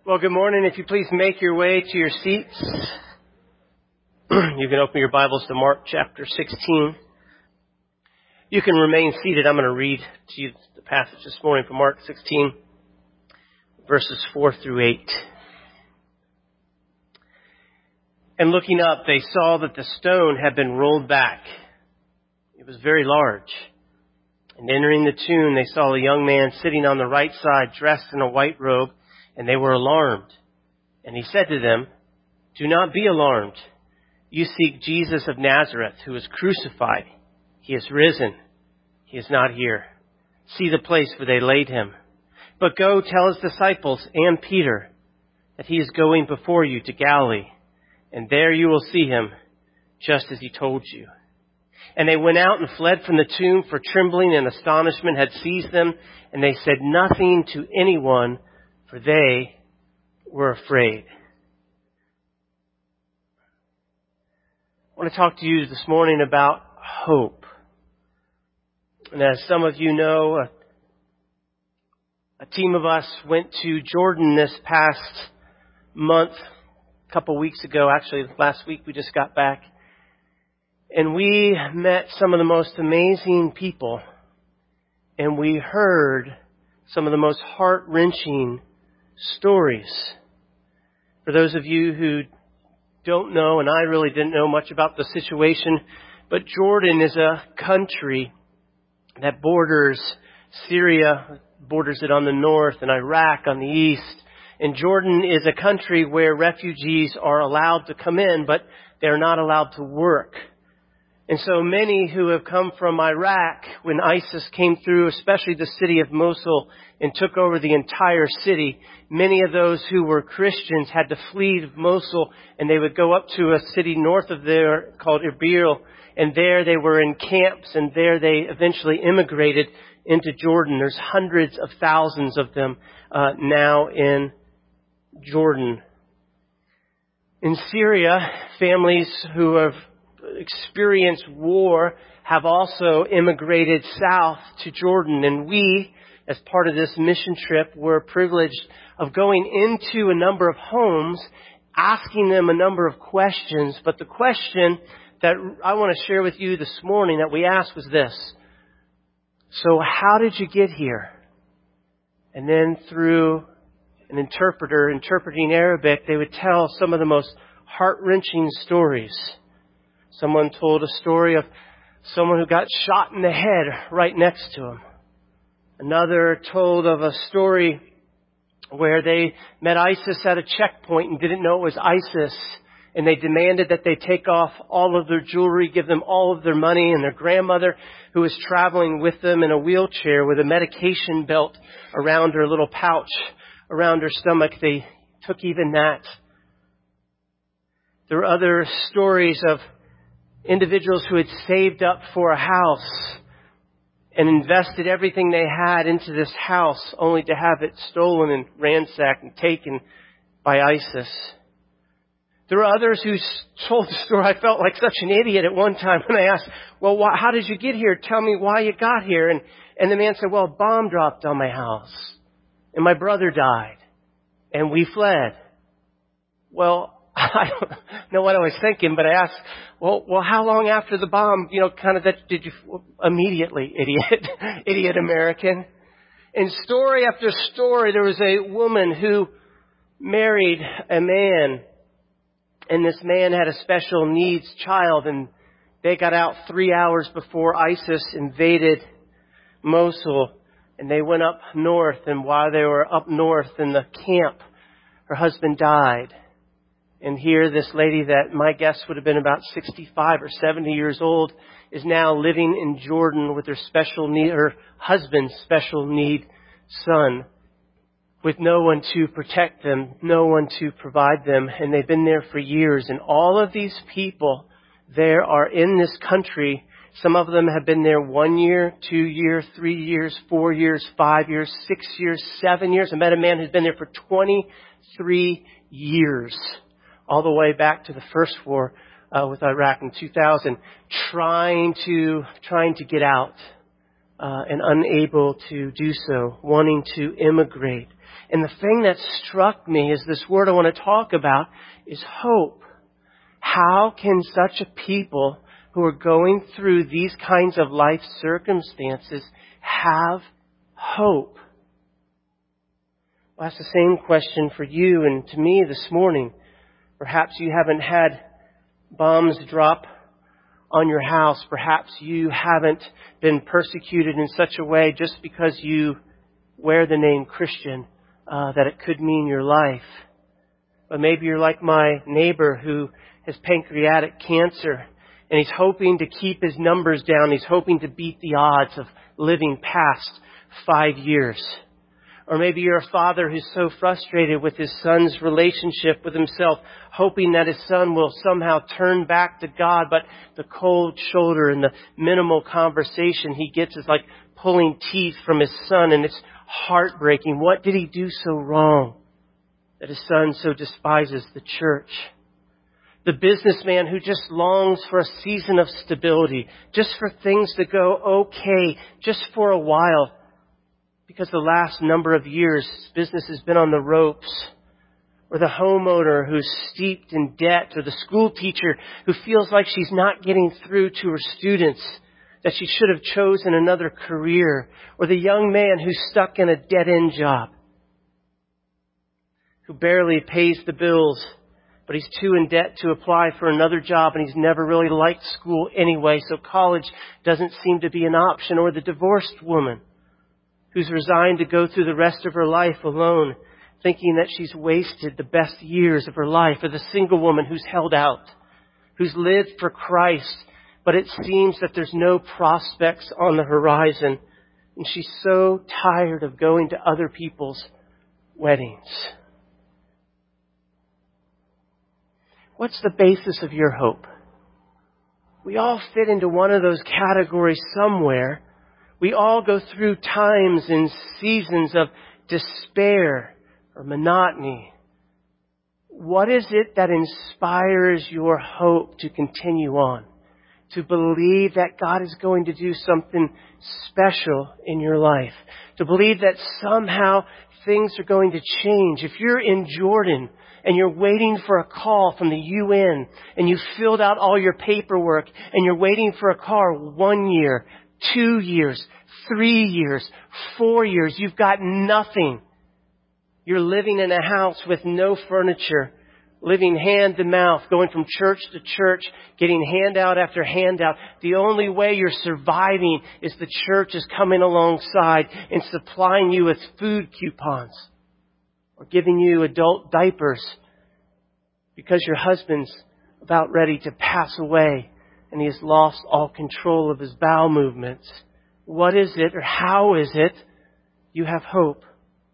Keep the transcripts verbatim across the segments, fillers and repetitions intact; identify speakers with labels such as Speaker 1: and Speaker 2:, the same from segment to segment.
Speaker 1: Well, good morning. If you please make your way to your seats. You can open your Bibles to Mark chapter sixteen. You can remain seated. I'm going to read to you the passage this morning from Mark sixteen, verses four through eight. And looking up, they saw that the stone had been rolled back. It was very large. And entering the tomb, they saw a young man sitting on the right side, dressed in a white robe, and they were alarmed. And he said to them, "Do not be alarmed. You seek Jesus of Nazareth, who was crucified. He is risen. He is not here. See the place where they laid him. But go tell his disciples and Peter that he is going before you to Galilee, and there you will see him, just as he told you." And they went out and fled from the tomb, for trembling and astonishment had seized them, and they said nothing to anyone, for they were afraid. I want to talk to you this morning about hope. And as some of you know, a, a team of us went to Jordan this past month, a couple weeks ago. Actually, last week we just got back. And we met some of the most amazing people. And we heard some of the most heart-wrenching stories. For those of you who don't know, and I really didn't know much about the situation, but Jordan is a country that borders Syria, borders it on the north, and Iraq on the east. And Jordan is a country where refugees are allowed to come in, but they're not allowed to work. And so many who have come from Iraq, when ISIS came through, especially the city of Mosul, and took over the entire city, many of those who were Christians had to flee Mosul, and they would go up to a city north of there called Erbil, and there they were in camps, and there they eventually immigrated into Jordan. There's hundreds of thousands of them uh, now in Jordan. In Syria, families who have experienced war have also immigrated south to Jordan. And we, as part of this mission trip, were privileged of going into a number of homes, asking them a number of questions. But the question that I want to share with you this morning that we asked was this: so how did you get here? And then through an interpreter interpreting Arabic, they would tell some of the most heart-wrenching stories. Someone told a story of someone who got shot in the head right next to him. Another told of a story where they met ISIS at a checkpoint and didn't know it was ISIS. And they demanded that they take off all of their jewelry, give them all of their money. And their grandmother, who was traveling with them in a wheelchair with a medication belt around her little pouch, around her stomach, they took even that. There were other stories of individuals who had saved up for a house and invested everything they had into this house, only to have it stolen and ransacked and taken by ISIS. There were others who told the story. I felt like such an idiot at one time when I asked, well, why, how did you get here? Tell me why you got here. And, and the man said, well, a bomb dropped on my house and my brother died and we fled. Well, I don't know what I was thinking, but I asked, well, well, how long after the bomb, you know, kind of that did you, immediately, idiot, idiot American. And story after story, there was a woman who married a man, and this man had a special needs child, and they got out three hours before ISIS invaded Mosul, and they went up north, and while they were up north in the camp, her husband died. And here, this lady that my guess would have been about sixty-five or seventy years old is now living in Jordan with her special need, her husband's special need son, with no one to protect them, no one to provide them. And they've been there for years. And all of these people there are in this country. Some of them have been there one year, two years, three years, four years, five years, six years, seven years. I met a man who's been there for twenty-three years. All the way back to the first war uh, with Iraq in two thousand, trying to trying to get out uh, and unable to do so, wanting to immigrate. And the thing that struck me is this word I want to talk about is hope. How can such a people who are going through these kinds of life circumstances have hope? Well, that's the same question for you and to me this morning. Perhaps you haven't had bombs drop on your house. Perhaps you haven't been persecuted in such a way just because you wear the name Christian uh, that it could mean your life. But maybe you're like my neighbor who has pancreatic cancer and he's hoping to keep his numbers down. He's hoping to beat the odds of living past five years. Or maybe you're a father who's so frustrated with his son's relationship with himself, hoping that his son will somehow turn back to God, but the cold shoulder and the minimal conversation he gets is like pulling teeth from his son, and it's heartbreaking. What did he do so wrong that his son so despises the church? The businessman who just longs for a season of stability, just for things to go okay, just for a while, because the last number of years business has been on the ropes. Or the homeowner who's steeped in debt, or the school teacher who feels like she's not getting through to her students, that she should have chosen another career. Or the young man who's stuck in a dead-end job, who barely pays the bills, but he's too in debt to apply for another job, and he's never really liked school anyway, so college doesn't seem to be an option. Or the divorced woman who's resigned to go through the rest of her life alone, thinking that she's wasted the best years of her life. Or the single woman who's held out, who's lived for Christ, but it seems that there's no prospects on the horizon, and she's so tired of going to other people's weddings. What's the basis of your hope? We all fit into one of those categories somewhere. We all go through times and seasons of despair or monotony. What is it that inspires your hope to continue on? To believe that God is going to do something special in your life. To believe that somehow things are going to change. If you're in Jordan and you're waiting for a call from the U N and you filled out all your paperwork and you're waiting for a car one year, two years, three years, four years, you've got nothing. You're living in a house with no furniture, living hand to mouth, going from church to church, getting handout after handout. The only way you're surviving is the church is coming alongside and supplying you with food coupons or giving you adult diapers because your husband's about ready to pass away and he has lost all control of his bowel movements. What is it, or how is it you have hope?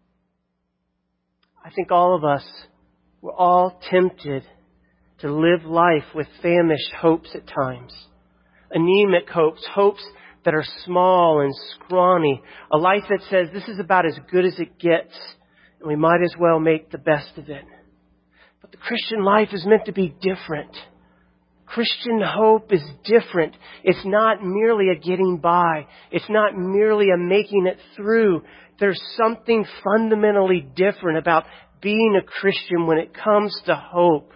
Speaker 1: I think all of us, we're all tempted to live life with famished hopes at times. Anemic hopes, hopes that are small and scrawny. A life that says this is about as good as it gets, and we might as well make the best of it. But the Christian life is meant to be different. Christian hope is different. It's not merely a getting by. It's not merely a making it through. There's something fundamentally different about being a Christian when it comes to hope.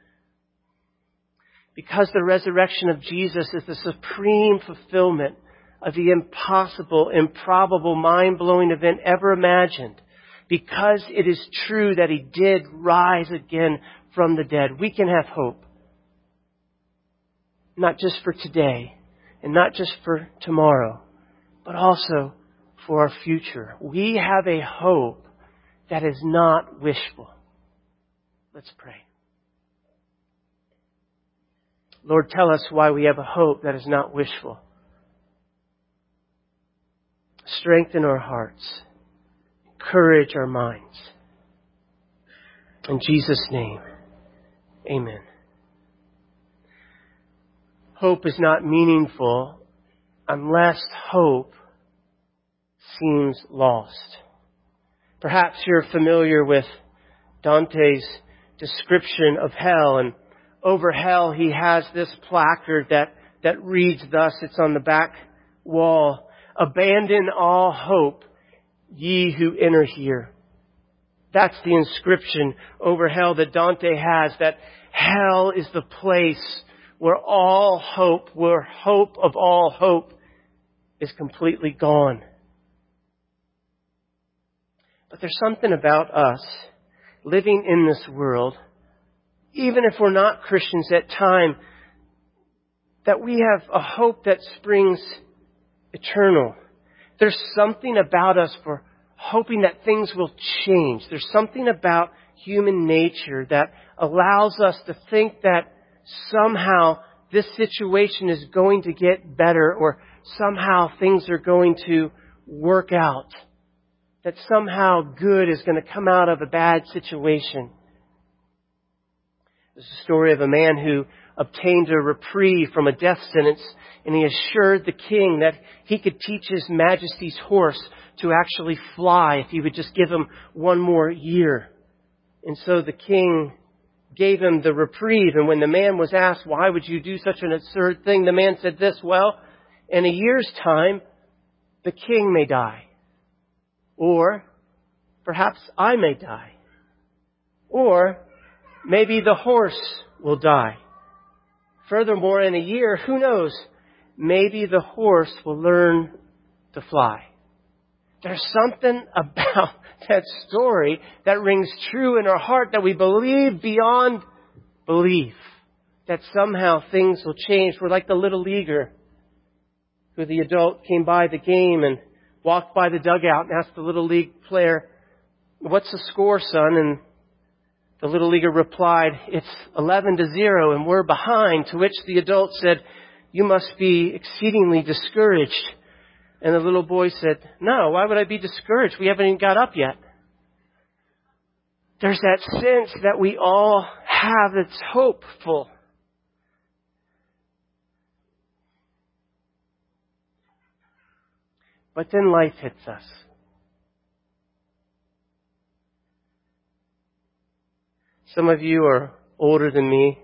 Speaker 1: Because the resurrection of Jesus is the supreme fulfillment of the impossible, improbable, mind-blowing event ever imagined. Because it is true that He did rise again from the dead, we can have hope. Not just for today, and not just for tomorrow, but also for our future. We have a hope that is not wishful. Let's pray. Lord, tell us why we have a hope that is not wishful. Strengthen our hearts. Encourage our minds. In Jesus' name, amen. Hope is not meaningful unless hope seems lost. Perhaps you're familiar with Dante's description of hell, and over hell he has this placard that, that reads thus. It's on the back wall. abandon all hope, ye who enter here. That's the inscription over hell that Dante has, that hell is the place where all hope, where hope of all hope is completely gone. But there's something about us living in this world, even if we're not Christians at time, that we have a hope that springs eternal. There's something about us for hoping that things will change. There's something about human nature that allows us to think that somehow this situation is going to get better, or somehow things are going to work out. That somehow good is going to come out of a bad situation. There's a story of a man who obtained a reprieve from a death sentence, and he assured the king that he could teach His Majesty's horse to actually fly if he would just give him one more year. And so the king gave him the reprieve, and when the man was asked, why would you do such an absurd thing? The man said this, well, in a year's time, the king may die. Or perhaps I may die. Or maybe the horse will die. Furthermore, in a year, who knows, maybe the horse will learn to fly. There's something about that story that rings true in our heart, that we believe beyond belief, that somehow things will change. We're like the little leaguer who the adult came by the game and walked by the dugout and asked the little league player, what's the score, son? And the little leaguer replied, it's eleven to zero and we're behind. To which the adult said, you must be exceedingly discouraged. And the little boy said, no, why would I be discouraged? We haven't even got up yet. There's that sense that we all have that's hopeful. But then life hits us. Some of you are older than me.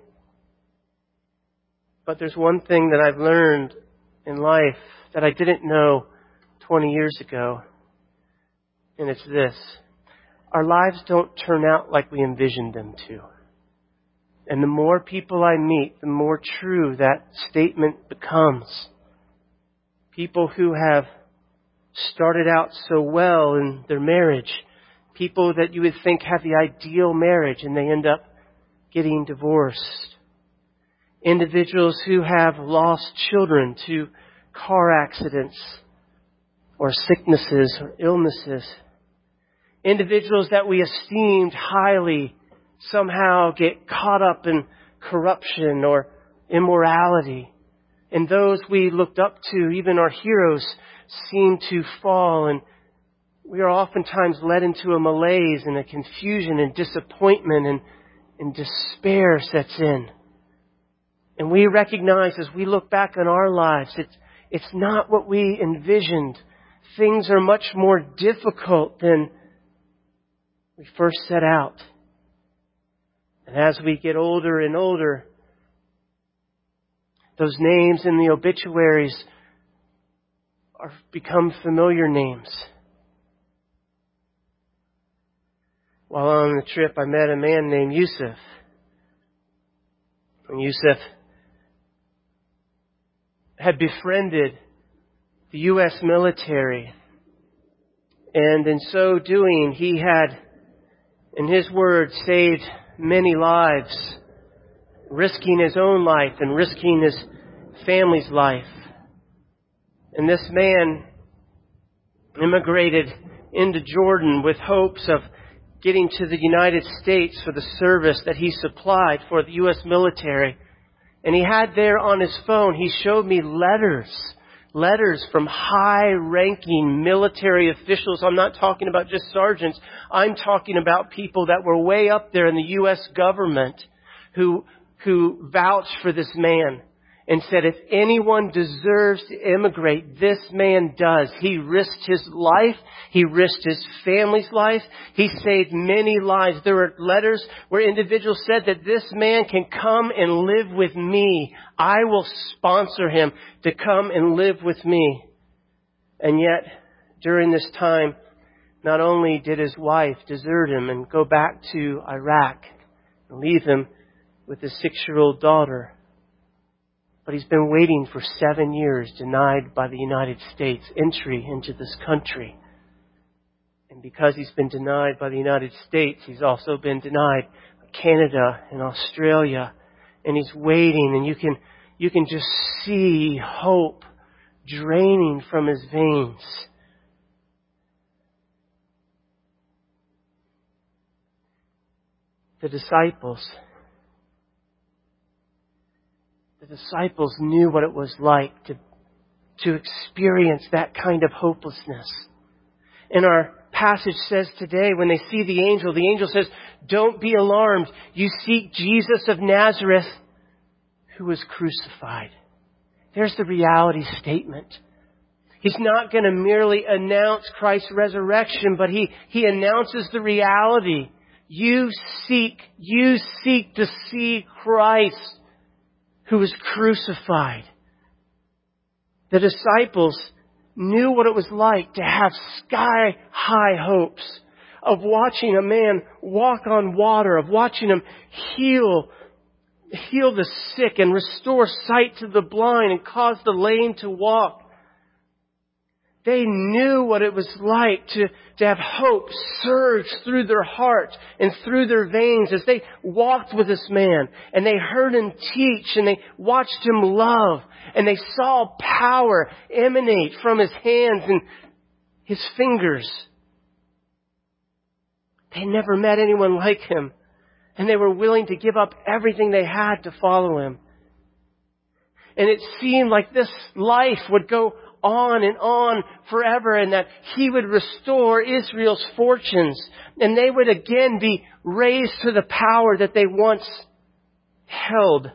Speaker 1: But there's one thing that I've learned in life that I didn't know twenty years ago. And it's this. Our lives don't turn out like we envisioned them to. And the more people I meet, the more true that statement becomes. People who have started out so well in their marriage. People that you would think have the ideal marriage, and they end up getting divorced. Individuals who have lost children to car accidents or sicknesses or illnesses. Individuals that we esteemed highly somehow get caught up in corruption or immorality. And those we looked up to, even our heroes, seem to fall, and we are oftentimes led into a malaise and a confusion and disappointment, and, and despair sets in. And we recognize as we look back on our lives, it's, it's not what we envisioned. Things are much more difficult than we first set out. And as we get older and older, those names in the obituaries are become familiar names. While on the trip, I met a man named Yusuf. And Yusuf had befriended the U S military. And in so doing, he had, in his words, saved many lives, risking his own life and risking his family's life. And this man immigrated into Jordan with hopes of getting to the United States for the service that he supplied for the U S military. And he had there on his phone, he showed me letters, letters from high-ranking military officials. I'm not talking about just sergeants. I'm talking about people that were way up there in the U S government who, who vouched for this man. And said, if anyone deserves to immigrate, this man does. He risked his life. He risked his family's life. He saved many lives. There were letters where individuals said that this man can come and live with me. I will sponsor him to come and live with me. And yet, during this time, not only did his wife desert him and go back to Iraq and leave him with his six-year-old daughter, but he's been waiting for seven years, denied by the United States entry into this country. And because he's been denied by the United States, he's also been denied by Canada and Australia. And he's waiting, and you can you can just see hope draining from his veins. The disciples, the disciples knew what it was like to, to experience that kind of hopelessness. And our passage says today, when they see the angel, the angel says, "Don't be alarmed. You seek Jesus of Nazareth, who was crucified." There's the reality statement. He's not going to merely announce Christ's resurrection, but he, he announces the reality. You seek, you seek to see Christ who was crucified. The disciples knew what it was like to have sky-high hopes of watching a man walk on water, of watching him heal, heal the sick and restore sight to the blind and cause the lame to walk. They knew what it was like to, to have hope surge through their heart and through their veins as they walked with this man and they heard him teach and they watched him love and they saw power emanate from his hands and his fingers. They never met anyone like him, and they were willing to give up everything they had to follow him. And it seemed like this life would go on and on forever, and that he would restore Israel's fortunes, and they would again be raised to the power that they once held.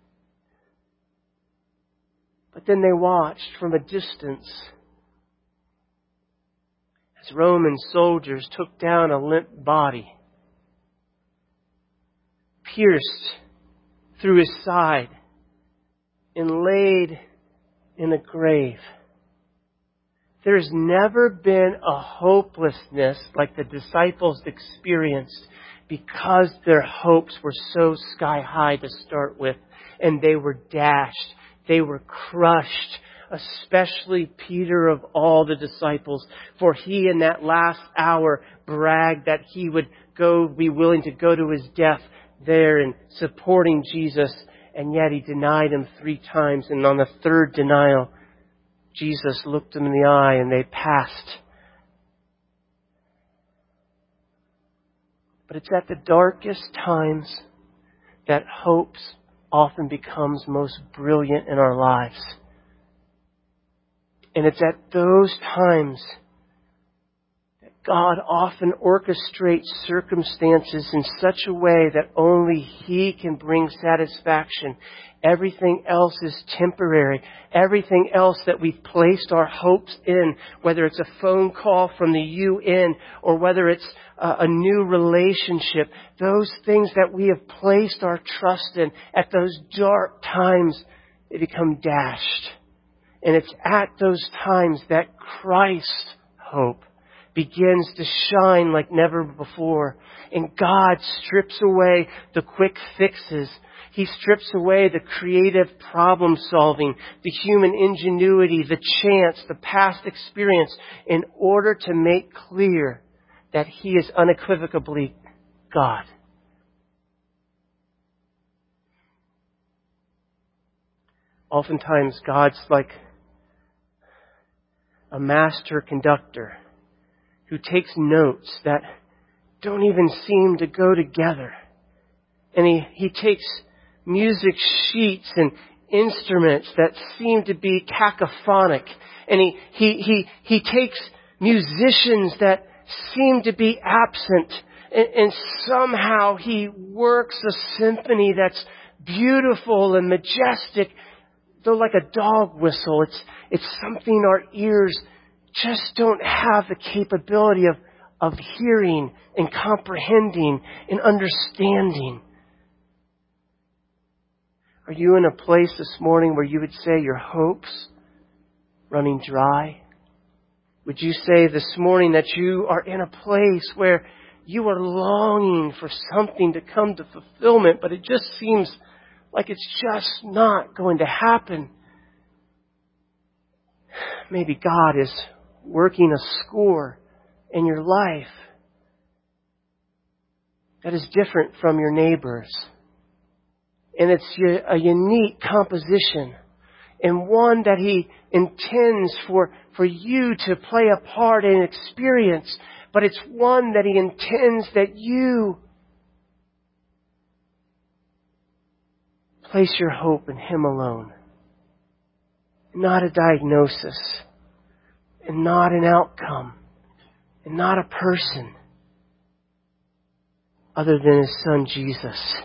Speaker 1: But then they watched from a distance as Roman soldiers took down a limp body, pierced through his side, and laid in a grave. There has never been a hopelessness like the disciples experienced because their hopes were so sky high to start with, and they were dashed. They were crushed, especially Peter of all the disciples, for he in that last hour bragged that he would go, be willing to go to his death there in supporting Jesus, and yet he denied him three times, and on the third denial, Jesus looked him in the eye and they passed. But it's at the darkest times that hope often becomes most brilliant in our lives. And it's at those times that God often orchestrates circumstances in such a way that only He can bring satisfaction. Everything else is temporary. Everything else that we've placed our hopes in, whether it's a phone call from the U N or whether it's a, a new relationship, those things that we have placed our trust in, at those dark times, they become dashed. And it's at those times that Christ's hope begins to shine like never before. And God strips away the quick fixes. He strips away the creative problem solving, the human ingenuity, the chance, the past experience, in order to make clear that He is unequivocally God. Oftentimes God's like a master conductor who takes notes that don't even seem to go together. And he, he takes music sheets and instruments that seem to be cacophonic. And he, he, he, he takes musicians that seem to be absent. And, and somehow he works a symphony that's beautiful and majestic, though like a dog whistle. It's, it's something our ears just don't have the capability of, of hearing and comprehending and understanding. Are you in a place this morning where you would say your hopes running dry? Would you say this morning that you are in a place where you are longing for something to come to fulfillment, but it just seems like it's just not going to happen? Maybe God is working a score in your life that is different from your neighbor's. And it's a unique composition, and one that He intends for, for you to play a part and experience. But it's one that He intends that you place your hope in Him alone. Not a diagnosis, and not an outcome, and not a person other than His Son Jesus.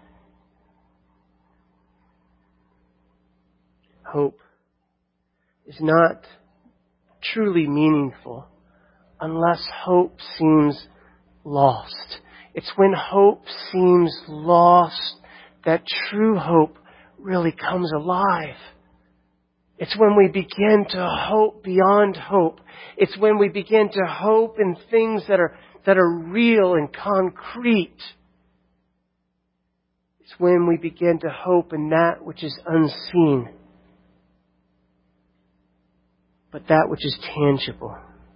Speaker 1: Hope is not truly meaningful unless hope seems lost. It's when hope seems lost that true hope really comes alive. It's when we begin to hope beyond hope. It's when we begin to hope in things that are that are real and concrete. It's when we begin to hope in that which is unseen, but that which is tangible.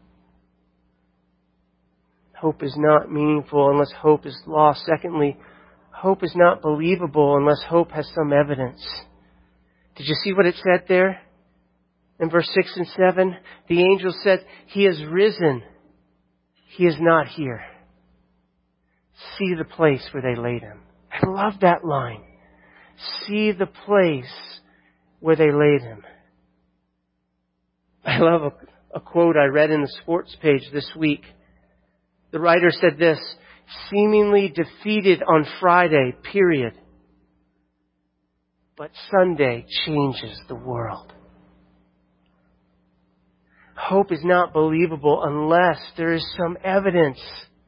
Speaker 1: Hope is not meaningful unless hope is lost. Secondly, hope is not believable unless hope has some evidence. Did you see what it said there? In verse six and seven, the angel said, He is risen. He is not here. See the place where they laid Him. I love that line. See the place where they laid Him. I love a, a quote I read in the sports page this week. The writer said this: seemingly defeated on Friday, period. But Sunday changes the world. Hope is not believable unless there is some evidence.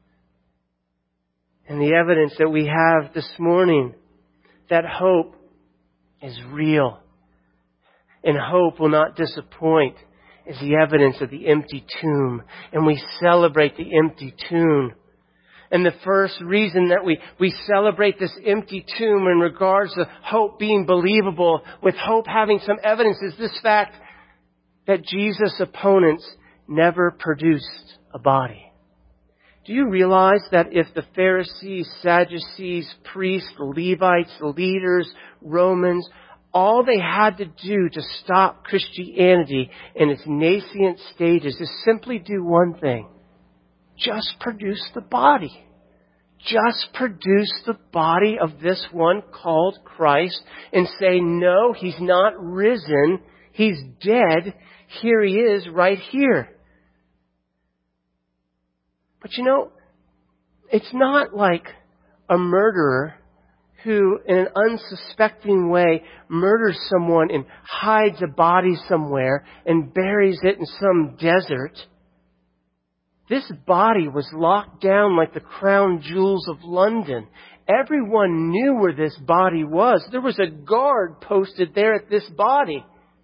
Speaker 1: And the evidence that we have this morning, that hope is real. And hope will not disappoint, is the evidence of the empty tomb. And we celebrate the empty tomb. And the first reason that we, we celebrate this empty tomb in regards to hope being believable, with hope having some evidence, is this fact that Jesus' opponents never produced a body. Do you realize that if the Pharisees, Sadducees, priests, Levites, leaders, Romans, all they had to do to stop Christianity in its nascent stages is simply do one thing: just produce the body. Just produce the body of this one called Christ and say, no, He's not risen. He's dead. Here He is right here. But you know, it's not like a murderer who, in an unsuspecting way, murders someone and hides a body somewhere and buries it in some desert. This body was locked down like the crown jewels of London. Everyone knew where this body was. There was a guard posted there at this body.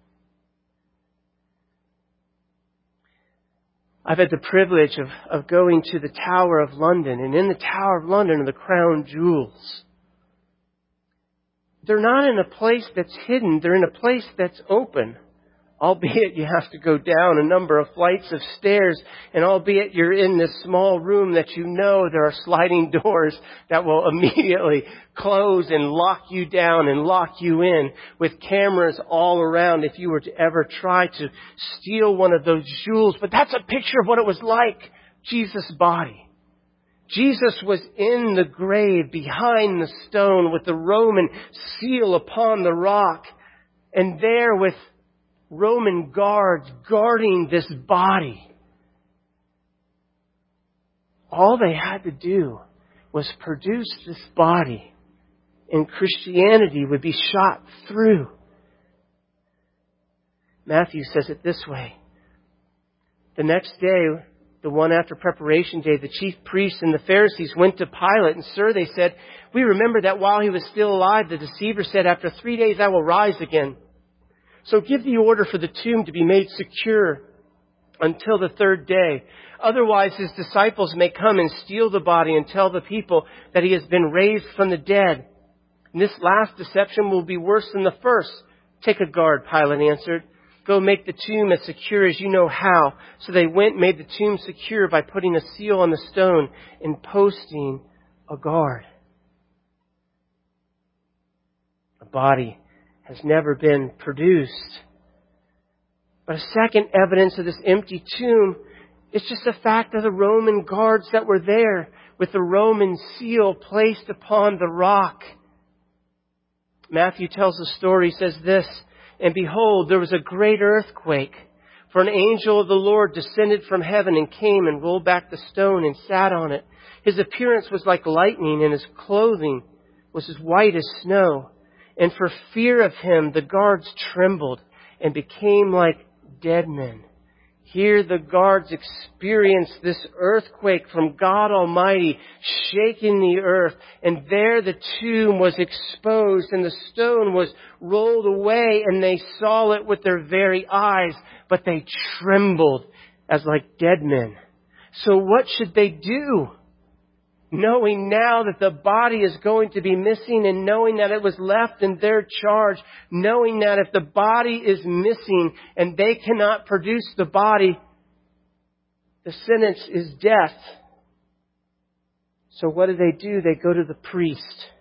Speaker 1: I've had the privilege of, of going to the Tower of London, and in the Tower of London are the crown jewels. They're not in a place that's hidden. They're in a place that's open. Albeit you have to go down a number of flights of stairs, and albeit you're in this small room that you know there are sliding doors that will immediately close and lock you down and lock you in, with cameras all around if you were to ever try to steal one of those jewels. But that's a picture of what it was like, Jesus' body. Jesus was in the grave behind the stone with the Roman seal upon the rock, and there with Roman guards guarding this body. All they had to do was produce this body, and Christianity would be shot through. Matthew says it this way: the next day, the one after preparation day, the chief priests and the Pharisees went to Pilate, and sir, they said, we remember that while he was still alive, the deceiver said, after three days I will rise again. So give the order for the tomb to be made secure until the third day. Otherwise, his disciples may come and steal the body and tell the people that he has been raised from the dead. And this last deception will be worse than the first. Take a guard, Pilate answered. Go make the tomb as secure as you know how. So they went and made the tomb secure by putting a seal on the stone and posting a guard. The body has never been produced. But a second evidence of this empty tomb is just the fact of the Roman guards that were there with the Roman seal placed upon the rock. Matthew tells the story, he says this, and behold, there was a great earthquake, for an angel of the Lord descended from heaven and came and rolled back the stone and sat on it. His appearance was like lightning, and his clothing was as white as snow. And for fear of him, the guards trembled and became like dead men. Here the guards experienced this earthquake from God Almighty, shaking the earth. And there the tomb was exposed and the stone was rolled away, and they saw it with their very eyes, but they trembled as like dead men. So what should they do? Knowing now that the body is going to be missing, and knowing that it was left in their charge, knowing that if the body is missing and they cannot produce the body, the sentence is death. So what do they do? They go to the priest.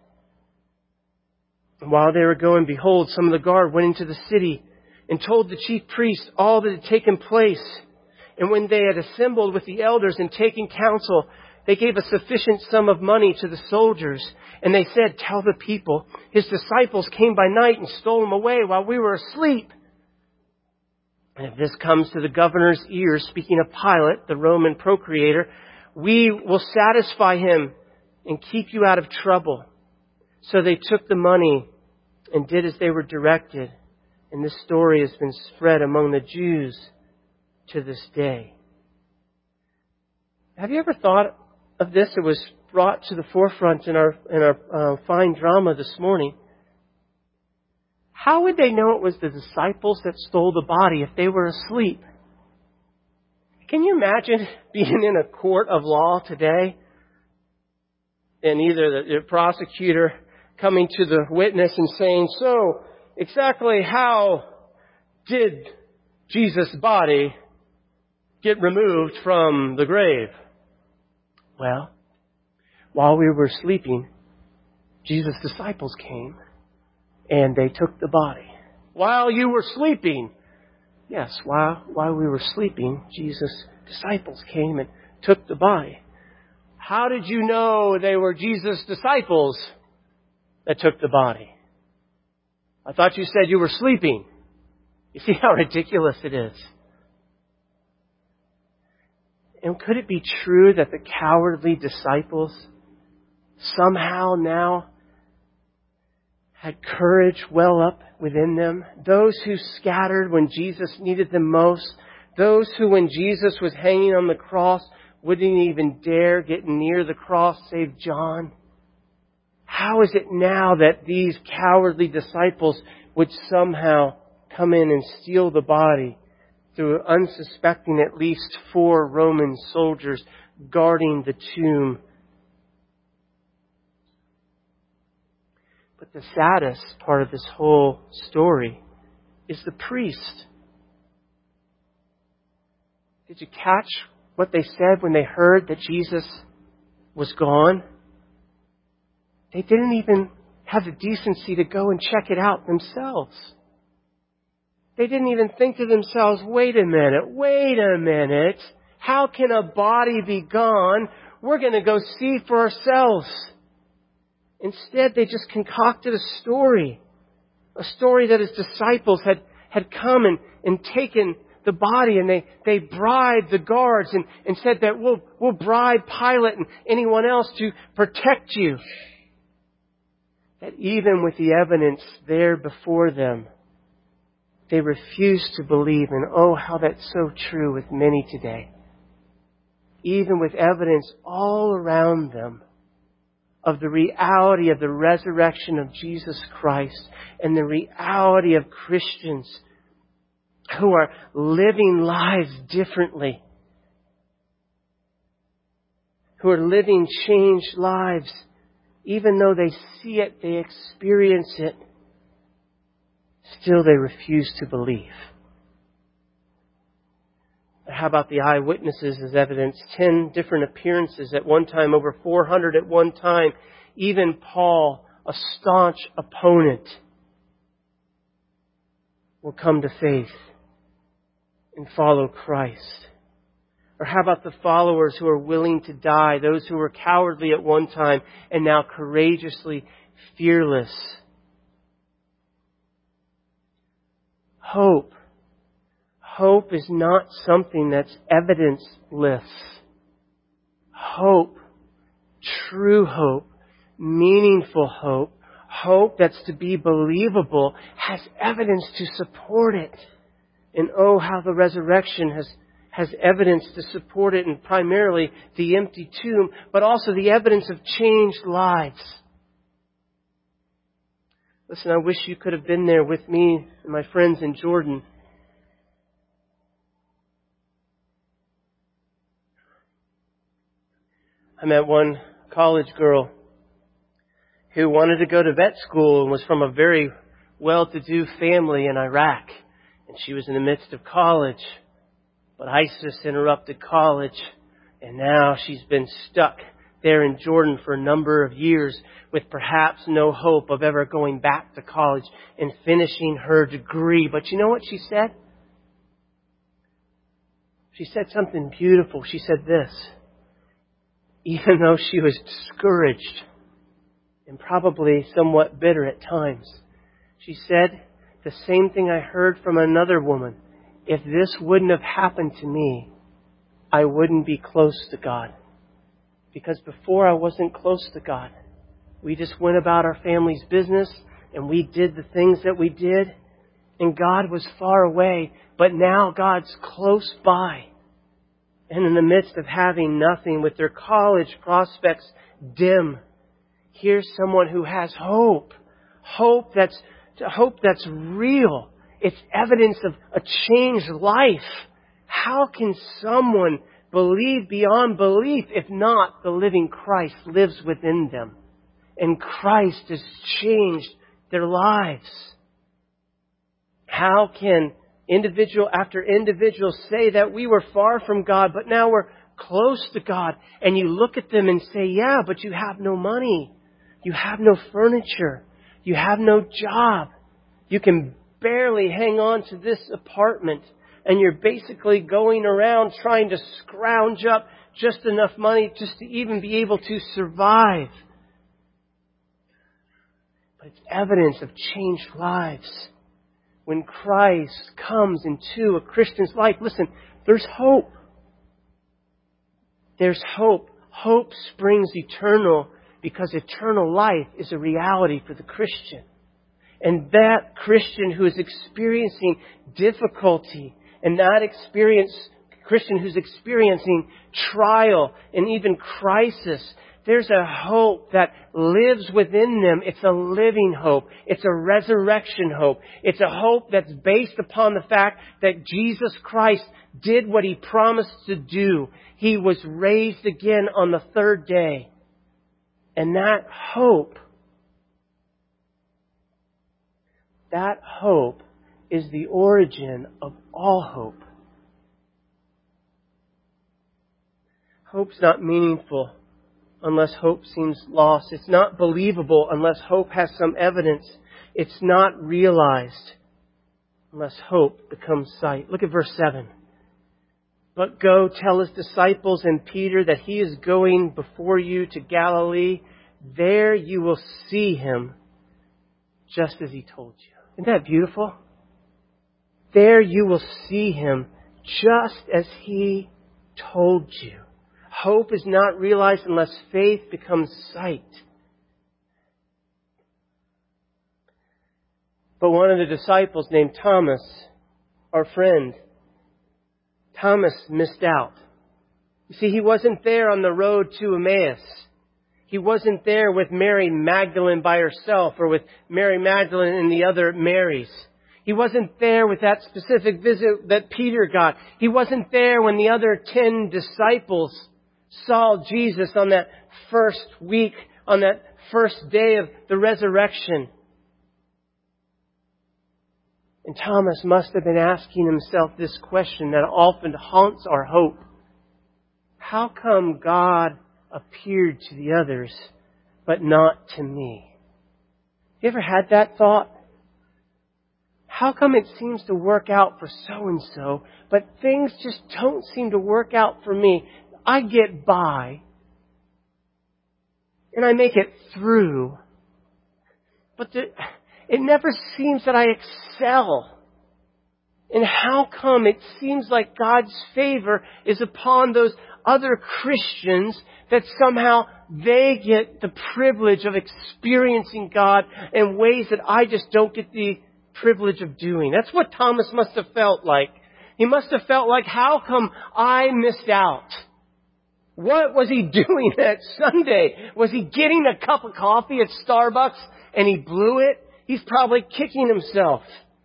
Speaker 1: And while they were going, behold, some of the guard went into the city and told the chief priest all that had taken place. And when they had assembled with the elders and taken counsel, they gave a sufficient sum of money to the soldiers. And they said, tell the people, his disciples came by night and stole him away while we were asleep. And if this comes to the governor's ears, speaking of Pilate, the Roman procurator, we will satisfy him and keep you out of trouble. So they took the money and did as they were directed. And this story has been spread among the Jews to this day. Have you ever thought of this? It was brought to the forefront in our in our uh, fine drama this morning. How would they know it was the disciples that stole the body if they were asleep? Can you imagine being in a court of law today and either the prosecutor coming to the witness and saying, so exactly how did Jesus' body get removed from the grave? Well, while we were sleeping, Jesus' disciples came and they took the body. While you were sleeping, yes, while, while we were sleeping, Jesus' disciples came and took the body. How did you know they were Jesus' disciples that took the body? I thought you said you were sleeping. You see how ridiculous it is. And could it be true that the cowardly disciples somehow now had courage well up within them? Those who scattered when Jesus needed them most. Those who, when Jesus was hanging on the cross, wouldn't even dare get near the cross, save John. How is it now that these cowardly disciples would somehow come in and steal the body through unsuspecting at least four Roman soldiers guarding the tomb? But the saddest part of this whole story is the priest. Did you catch what they said when they heard that Jesus was gone? They didn't even have the decency to go and check it out themselves. They didn't even think to themselves, wait a minute, wait a minute. How can a body be gone? We're going to go see for ourselves. Instead, they just concocted a story. A story that his disciples had, had come and, and taken the body, and they, they bribed the guards and, and said that we'll, we'll bribe Pilate and anyone else to protect you. That even with the evidence there before them, they refused to believe. And oh, how that's so true with many today. Even with evidence all around them of the reality of the resurrection of Jesus Christ and the reality of Christians who are living lives differently, who are living changed lives. Even though they see it, they experience it, still they refuse to believe. How about the eyewitnesses as evidence? Ten different appearances at one time, over four hundred at one time. Even Paul, a staunch opponent, will come to faith and follow Christ. Or how about the followers who are willing to die, those who were cowardly at one time and now courageously fearless? Hope. Hope is not something that's evidenceless. Hope, true hope, meaningful hope, hope that's to be believable, has evidence to support it. And oh, how the resurrection has, has evidence to support it, and primarily the empty tomb, but also the evidence of changed lives. Listen, I wish you could have been there with me and my friends in Jordan. I met one college girl who wanted to go to vet school and was from a very well-to-do family in Iraq. And she was in the midst of college. But ISIS interrupted college. And now she's been stuck there in Jordan for a number of years with perhaps no hope of ever going back to college and finishing her degree. But you know what she said? She said something beautiful. She said this. Even though she was discouraged and probably somewhat bitter at times, she said the same thing I heard from another woman. If this wouldn't have happened to me, I wouldn't be close to God. Because before I wasn't close to God. We just went about our family's business and we did the things that we did. And God was far away. But now God's close by. And in the midst of having nothing, with their college prospects dim, here's someone who has hope. Hope that's, hope that's real. It's evidence of a changed life. How can someone believe beyond belief if not the living Christ lives within them? And Christ has changed their lives. How can individual after individual say that we were far from God, but now we're close to God? And you look at them and say, yeah, but you have no money. You have no furniture. You have no job. You can barely hang on to this apartment. And you're basically going around trying to scrounge up just enough money just to even be able to survive. But it's evidence of changed lives. When Christ comes into a Christian's life, listen, there's hope. There's hope. Hope springs eternal because eternal life is a reality for the Christian. And that Christian who is experiencing difficulty and that experience, Christian who's experiencing trial and even crisis, there's a hope that lives within them. It's a living hope. It's a resurrection hope. It's a hope that's based upon the fact that Jesus Christ did what He promised to do. He was raised again on the third day. And that hope, that hope is the origin of all hope. Hope's not meaningful unless hope seems lost. It's not believable unless hope has some evidence. It's not realized unless hope becomes sight. Look at verse seven. But go tell His disciples and Peter that He is going before you to Galilee. There you will see Him just as He told you. Isn't that beautiful? There you will see Him just as He told you. Hope is not realized unless faith becomes sight. But one of the disciples named Thomas, our friend, Thomas missed out. You see, he wasn't there on the road to Emmaus. He wasn't there with Mary Magdalene by herself or with Mary Magdalene and the other Marys. He wasn't there with that specific visit that Peter got. He wasn't there when the other ten disciples saw Jesus on that first week, on that first day of the resurrection. And Thomas must have been asking himself this question that often haunts our hope. How come God appeared to the others, but not to me? You ever had that thought? How come it seems to work out for so-and-so, but things just don't seem to work out for me? I get by, and I make it through, but the, it never seems that I excel. And how come it seems like God's favor is upon those other Christians that somehow they get the privilege of experiencing God in ways that I just don't get the privilege of doing? That's what Thomas must have felt like. He must have felt like, how come I missed out? What was he doing that Sunday? Was he getting a cup of coffee at Starbucks and he blew it? He's probably kicking himself.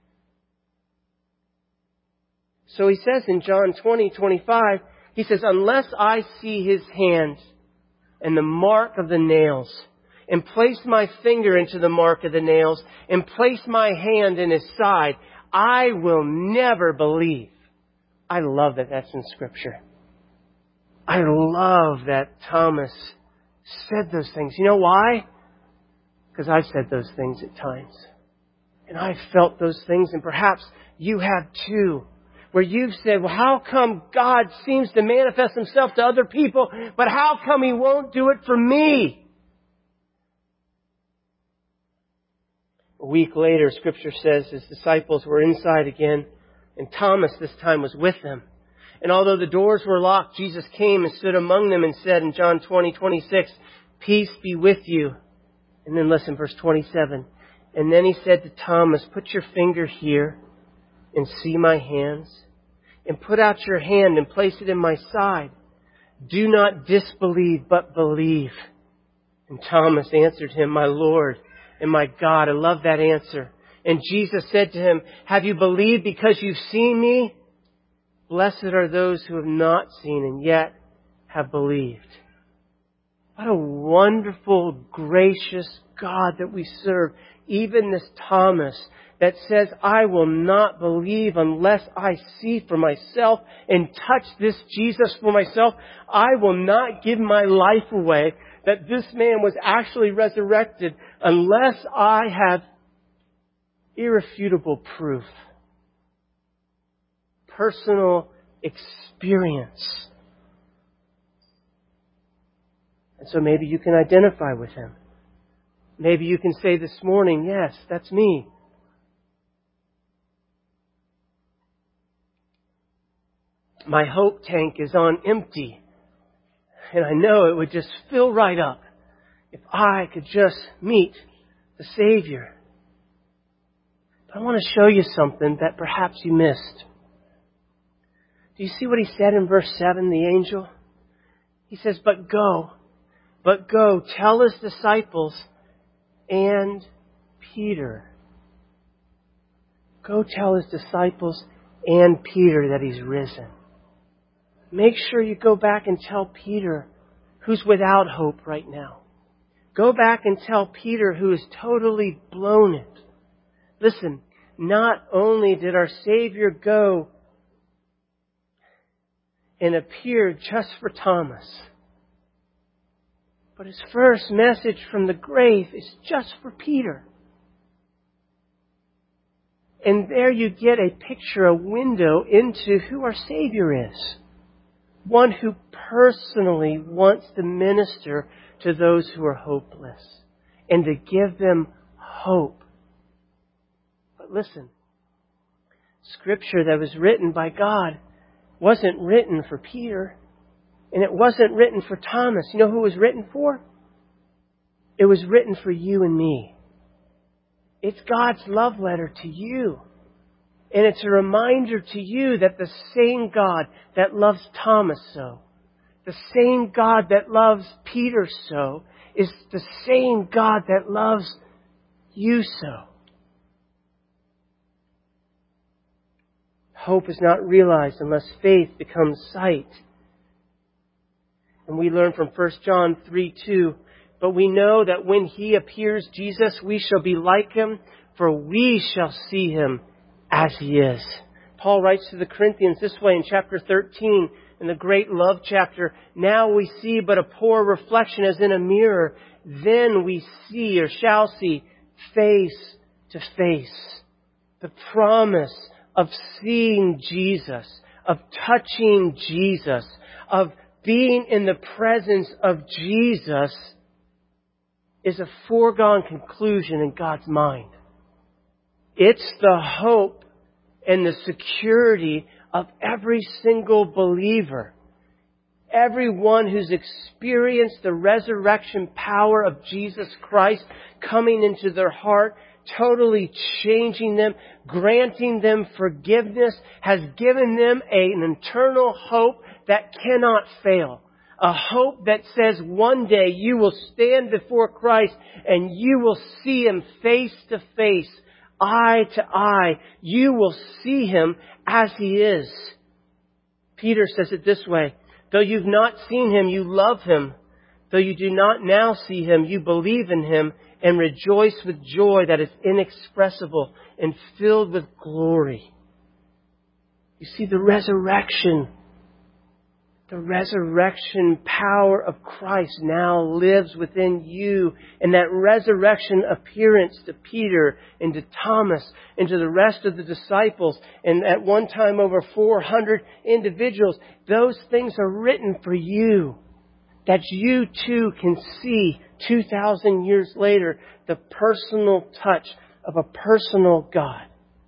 Speaker 1: So he says in John twenty twenty-five, he says, unless I see his hands and the mark of the nails, and place my finger into the mark of the nails, and place my hand in his side, I will never believe. I love that that's in Scripture. I love that Thomas said those things. You know why? Because I've said those things at times. And I've felt those things, and perhaps you have too. Where you've said, well, how come God seems to manifest himself to other people, but how come he won't do it for me? A week later, Scripture says his disciples were inside again, and Thomas this time was with them. And although the doors were locked, Jesus came and stood among them and said in John twenty twenty-six, peace be with you. And then listen, verse twenty-seven. And then he said to Thomas, put your finger here and see my hands, and put out your hand and place it in my side. Do not disbelieve, but believe. And Thomas answered him, my Lord and my God. I love that answer. And Jesus said to him, have you believed because you've seen me? Blessed are those who have not seen and yet have believed. What a wonderful, gracious God that we serve. Even this Thomas that says, I will not believe unless I see for myself and touch this Jesus for myself. I will not give my life away that this man was actually resurrected unless I have irrefutable proof. Personal experience. And so maybe you can identify with him. Maybe you can say this morning, yes, that's me. My hope tank is on empty. And I know it would just fill right up if I could just meet the Savior. But I want to show you something that perhaps you missed. Do you see what he said in verse seven, the angel? He says, but go, but go, tell his disciples and Peter. Go tell his disciples and Peter that he's risen. Make sure you go back and tell Peter, who's without hope right now. Go back and tell Peter, who has totally blown it. Listen, not only did our Savior go and appear just for Thomas, but his first message from the grave is just for Peter. And there you get a picture, a window into who our Savior is. One who personally wants to minister to those who are hopeless and to give them hope. But listen, Scripture that was written by God wasn't written for Peter, and it wasn't written for Thomas. You know who it was written for? It was written for you and me. It's God's love letter to you. And it's a reminder to you that the same God that loves Thomas so, the same God that loves Peter so, is the same God that loves you so. Hope is not realized unless faith becomes sight. And we learn from First John three two, but we know that when He appears, Jesus, we shall be like Him, for we shall see Him as He is. Paul writes to the Corinthians this way in chapter thirteen, in the great love chapter, now we see but a poor reflection as in a mirror. Then we see or shall see face to face. The promise of seeing Jesus, of touching Jesus, of being in the presence of Jesus is a foregone conclusion in God's mind. It's the hope and the security of every single believer. Everyone who's experienced the resurrection power of Jesus Christ coming into their heart, totally changing them, granting them forgiveness, has given them an eternal hope that cannot fail. A hope that says one day you will stand before Christ and you will see Him face to face, eye to eye. You will see Him as He is. Peter says it this way, though you've not seen Him, you love Him. Though you do not now see Him, you believe in Him and rejoice with joy that is inexpressible and filled with glory. You see, the resurrection, the resurrection power of Christ now lives within you. And that resurrection appearance to Peter and to Thomas and to the rest of the disciples, and at one time over four hundred individuals, those things are written for you, that you too can see two thousand years later the personal touch of a personal God.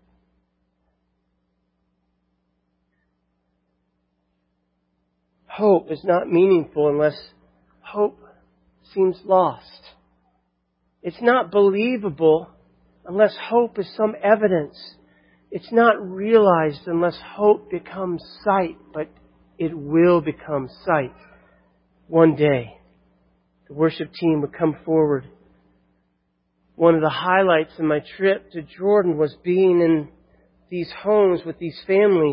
Speaker 1: Hope is not meaningful unless hope seems lost. It's not believable unless hope is some evidence. It's not realized unless hope becomes sight, but it will become sight one day. The worship team would come forward. One of the highlights of my trip to Jordan was being in these homes with these families.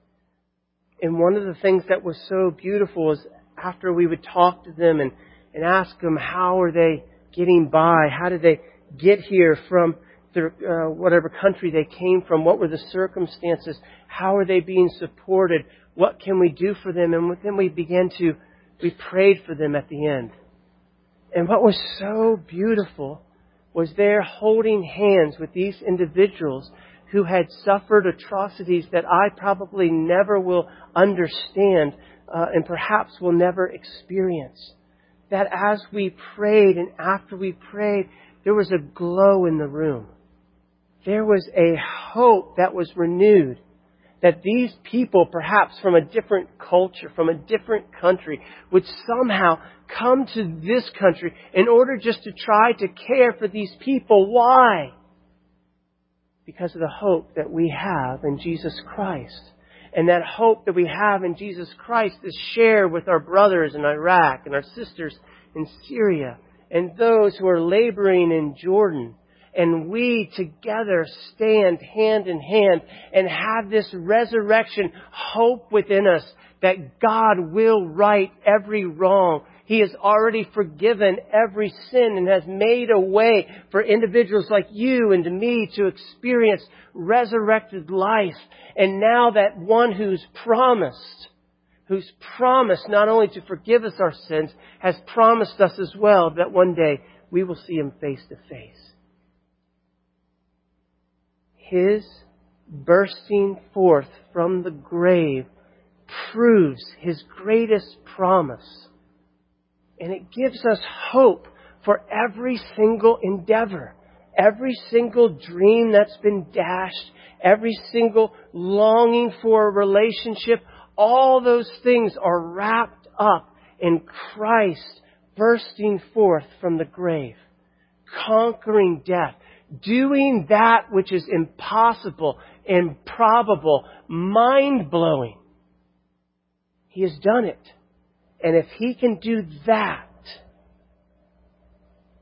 Speaker 1: And one of the things that was so beautiful was after we would talk to them and, and ask them how are they getting by, how did they get here from their, uh, whatever country they came from, what were the circumstances, how are they being supported, what can we do for them, and then we began to, we prayed for them at the end. And what was so beautiful was they're holding hands with these individuals who had suffered atrocities that I probably never will understand uh, and perhaps will never experience. That as we prayed and after we prayed, there was a glow in the room. There was a hope that was renewed. That these people, perhaps from a different culture, from a different country, would somehow come to this country in order just to try to care for these people. Why? Because of the hope that we have in Jesus Christ. And that hope that we have in Jesus Christ is shared with our brothers in Iraq and our sisters in Syria and those who are laboring in Jordan. And we together stand hand in hand and have this resurrection hope within us that God will right every wrong. He has already forgiven every sin and has made a way for individuals like you and me to experience resurrected life. And now that one who's promised, who's promised not only to forgive us our sins, has promised us as well that one day we will see Him face to face. His bursting forth from the grave proves His greatest promise. And it gives us hope for every single endeavor, every single dream that's been dashed, every single longing for a relationship. All those things are wrapped up in Christ bursting forth from the grave, conquering death, doing that which is impossible, improbable, mind-blowing. He has done it. And if He can do that,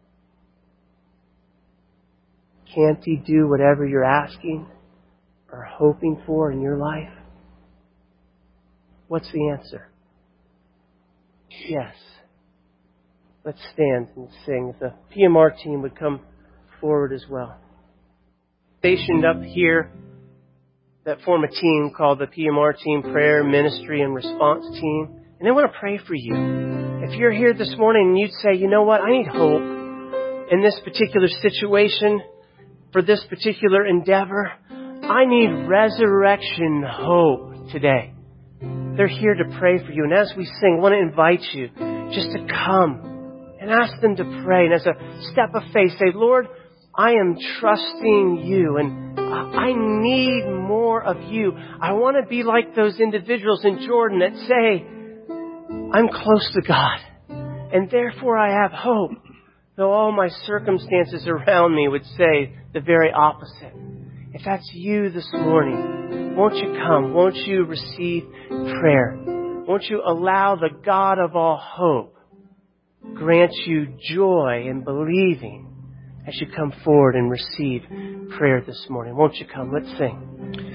Speaker 1: can't He do whatever you're asking or hoping for in your life? What's the answer? Yes. Let's stand and sing. If the P M R team would come forward as well. Stationed up here that form a team called the P M R Team Prayer, Ministry, and Response Team. And they want to pray for you. If you're here this morning and you'd say, you know what, I need hope in this particular situation, for this particular endeavor. I need resurrection hope today. They're here to pray for you. And as we sing, I want to invite you just to come and ask them to pray. And as a step of faith, say, Lord, I am trusting you and I need more of you. I want to be like those individuals in Jordan that say, I'm close to God and therefore I have hope. Though all my circumstances around me would say the very opposite. If that's you this morning, won't you come? Won't you receive prayer? Won't you allow the God of all hope grant you joy in believing as you come forward and receive prayer this morning? Won't you come? Let's sing.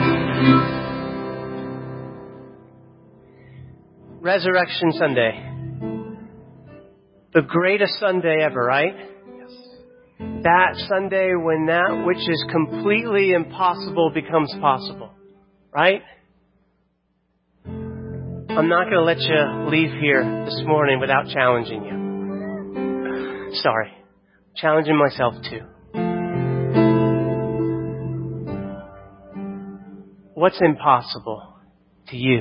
Speaker 1: Resurrection Sunday. The greatest Sunday ever, right? Yes. That Sunday when that which is completely impossible becomes possible, right? I'm not going to let you leave here this morning without challenging you. Sorry. Challenging myself too. What's impossible to you?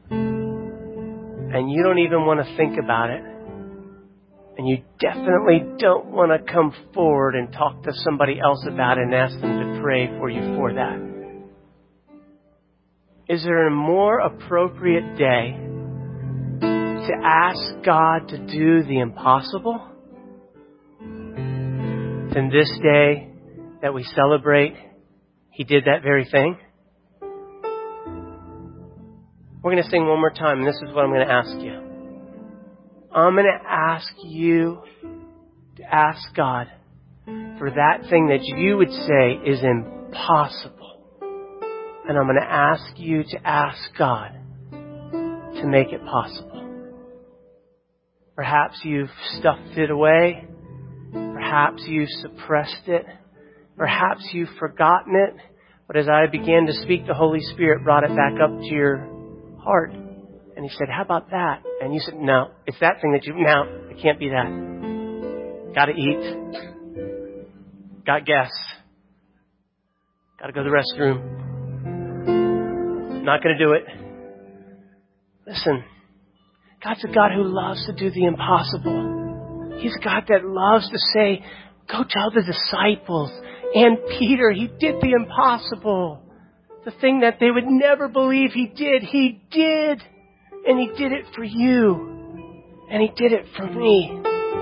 Speaker 1: And you don't even want to think about it. And you definitely don't want to come forward and talk to somebody else about it and ask them to pray for you for that. Is there a more appropriate day to ask God to do the impossible than this day that we celebrate He did that very thing? We're going to sing one more time, and this is what I'm going to ask you. I'm going to ask you to ask God for that thing that you would say is impossible. And I'm going to ask you to ask God to make it possible. Perhaps you've stuffed it away. Perhaps you've suppressed it. Perhaps you've forgotten it. But as I began to speak, the Holy Spirit brought it back up to your heart. And He said, how about that? And you said, no, it's that thing that you, no, it can't be that. Got to eat. Got gas. Got to go to the restroom. Not going to do it. Listen, God's a God who loves to do the impossible. He's a God that loves to say, go tell the disciples and Peter, He did the impossible. The thing that they would never believe He did, He did. And He did it for you. And He did it for me.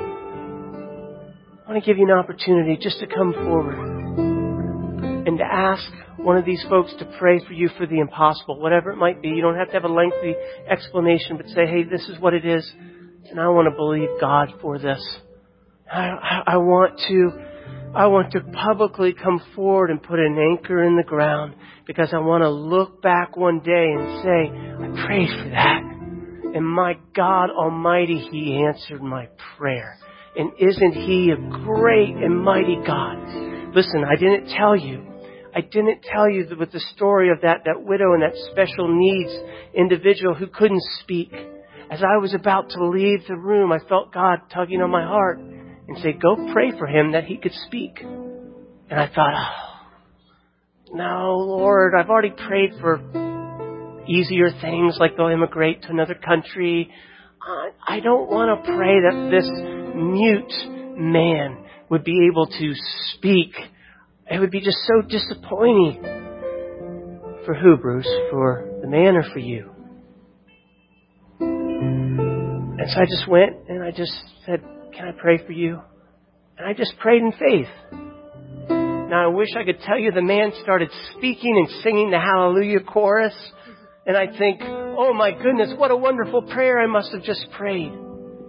Speaker 1: I want to give you an opportunity just to come forward and to ask one of these folks to pray for you for the impossible, whatever it might be. You don't have to have a lengthy explanation, but say, hey, this is what it is. And I want to believe God for this. I, I, I want to, I want to publicly come forward and put an anchor in the ground because I want to look back one day and say, I prayed for that. And my God Almighty, He answered my prayer. And isn't He a great and mighty God? Listen, I didn't tell you. I didn't tell you with the story of that, that widow and that special needs individual who couldn't speak. As I was about to leave the room, I felt God tugging on my heart and say, go pray for him that he could speak. And I thought, oh, no, Lord, I've already prayed for easier things like they'll immigrate to another country. I, I don't want to pray that this mute man would be able to speak. It would be just so disappointing. For who, Bruce? For the man or for you? And so I just went and I just said, can I pray for you? And I just prayed in faith. Now I wish I could tell you the man started speaking and singing the Hallelujah chorus. And I think, oh my goodness, what a wonderful prayer I must have just prayed.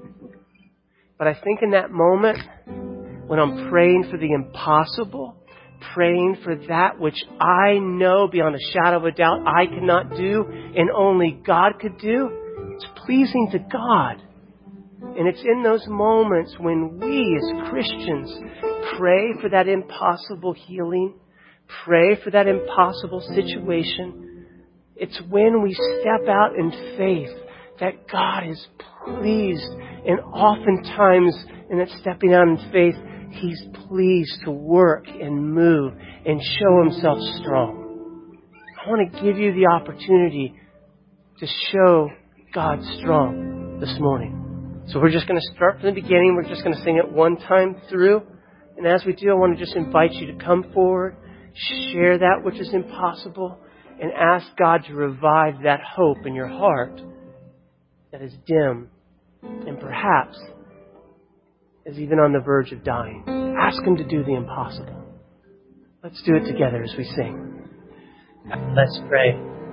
Speaker 1: But I think in that moment, when I'm praying for the impossible, praying for that which I know beyond a shadow of a doubt I cannot do and only God could do. It's pleasing to God. And it's in those moments when we as Christians pray for that impossible healing, pray for that impossible situation. It's when we step out in faith that God is pleased. And oftentimes in that stepping out in faith, He's pleased to work and move and show Himself strong. I want to give you the opportunity to show God strong this morning. So we're just going to start from the beginning. We're just going to sing it one time through. And as we do, I want to just invite you to come forward, share that which is impossible, and ask God to revive that hope in your heart that is dim and perhaps is even on the verge of dying. Ask Him to do the impossible. Let's do it together as we sing. Let's pray.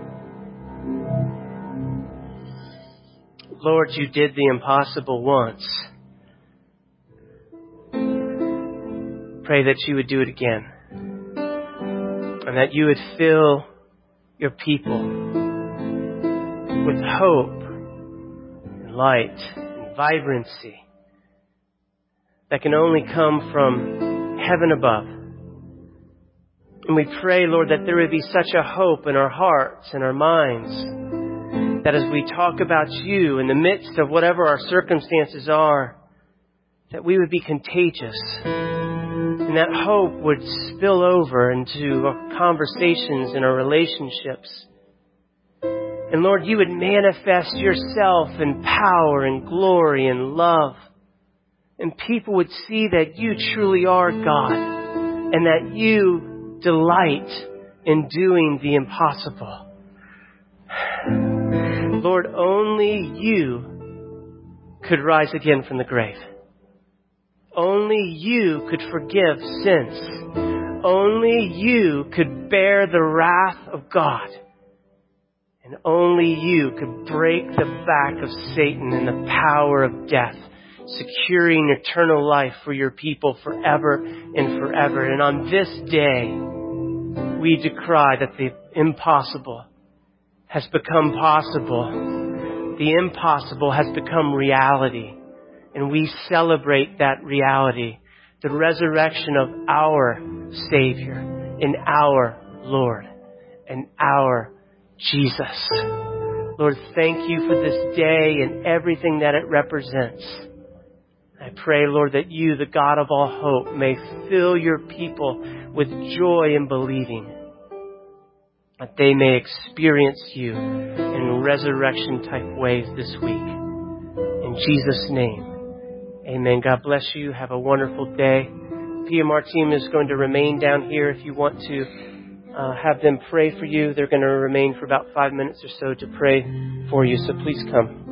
Speaker 1: Lord, You did the impossible once. Pray that You would do it again. And that You would fill Your people with hope and light and vibrancy that can only come from heaven above. And we pray, Lord, that there would be such a hope in our hearts and our minds that as we talk about You in the midst of whatever our circumstances are, that we would be contagious. And that hope would spill over into our conversations and our relationships. And Lord, You would manifest Yourself in power and glory and love. And people would see that You truly are God and that You delight in doing the impossible. Lord, only You could rise again from the grave. Only You could forgive sins. Only You could bear the wrath of God. And only You could break the back of Satan and the power of death, securing eternal life for Your people forever and forever. And on this day, we decry that the impossible has become possible. The impossible has become reality. And we celebrate that reality, the resurrection of our Savior and our Lord and our Jesus. Lord, thank You for this day and everything that it represents. I pray, Lord, that You, the God of all hope, may fill Your people with joy in believing, that they may experience You in resurrection-type ways this week. In Jesus' name, amen. God bless you. Have a wonderful day. P M R team is going to remain down here if you want to uh, have them pray for you. They're going to remain for about five minutes or so to pray for you, so please come.